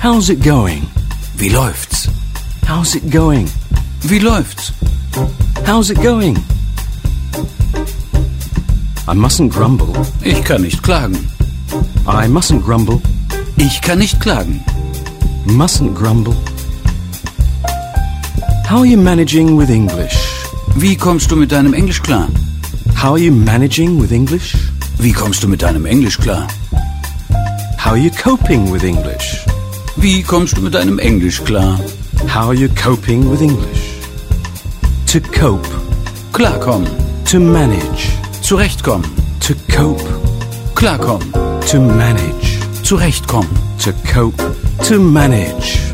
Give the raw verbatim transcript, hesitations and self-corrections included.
How's it going? Wie läuft's? How's it going? Wie läuft's? How's it going? I mustn't grumble. Ich kann nicht klagen. I mustn't grumble. Ich kann nicht klagen. Mustn't grumble. How are you managing with English? Wie kommst du mit deinem Englisch klar? How are you managing with English? Wie kommst du mit deinem Englisch klar? How are you coping with English? Wie kommst du mit deinem Englisch klar? How are you coping with English? To cope. Klarkommen. To manage. Zurechtkommen. To cope. Klarkommen. To manage. Zurechtkommen. To cope. To manage.